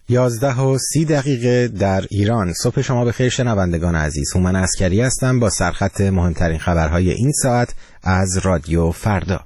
11:30 در ایران. صبح شما بخیر شنوندگان عزیز. هومن عسکری هستم با سرخط مهمترین خبرهای این ساعت از رادیو فردا.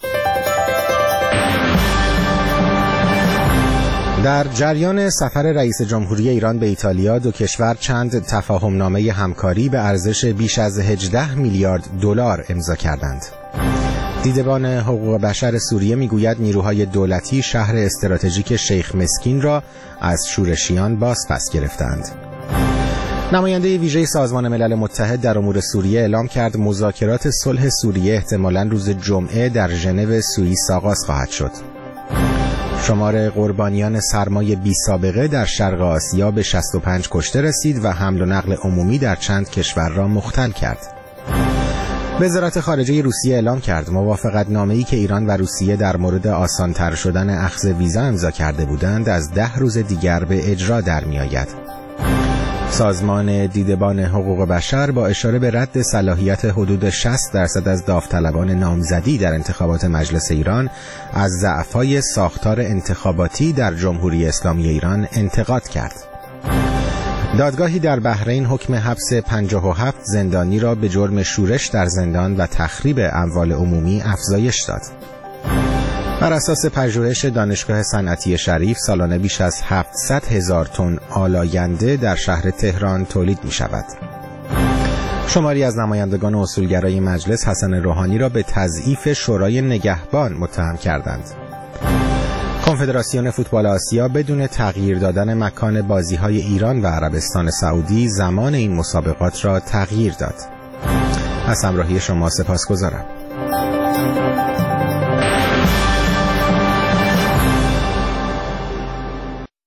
در جریان سفر رئیس جمهوری ایران به ایتالیا، دو کشور چند تفاهمنامه همکاری به ارزش بیش از 18 میلیارد دلار امضا کردند. دیدبان حقوق بشر سوریه میگوید نیروهای دولتی شهر استراتژیک شیخ مسکین را از شورشیان پس گرفتند. نماینده ویژه سازمان ملل متحد در امور سوریه اعلام کرد مذاکرات صلح سوریه احتمالاً روز جمعه در ژنو سوئیس آغاز خواهد شد. شمار قربانیان سرمای بی سابقه در شرق آسیا به 65 کشته رسید و حمل و نقل عمومی در چند کشور را مختل کرد. وزارت خارجه روسیه اعلام کرد موافقتنامه‌ای که ایران و روسیه در مورد آسان‌تر شدن اخذ ویزا امضا کرده بودند از 10 روز دیگر به اجرا در می‌آید. سازمان دیدبان حقوق بشر با اشاره به رد صلاحیت حدود 60% از داوطلبان نامزدی در انتخابات مجلس ایران از ضعف‌های ساختار انتخاباتی در جمهوری اسلامی ایران انتقاد کرد. دادگاهی در بحرین حکم حبس 57 زندانی را به جرم شورش در زندان و تخریب اموال عمومی افزایش داد. بر اساس پژوهش دانشگاه صنعتی شریف سالانه بیش از 700,000 تن آلاینده در شهر تهران تولید می شود. شماری از نمایندگان اصولگرای مجلس حسن روحانی را به تضعیف شورای نگهبان متهم کردند. کنفدراسیون فوتبال آسیا بدون تغییر دادن مکان بازی‌های ایران و عربستان سعودی زمان این مسابقات را تغییر داد. از همراهی شما سپاسگزارم.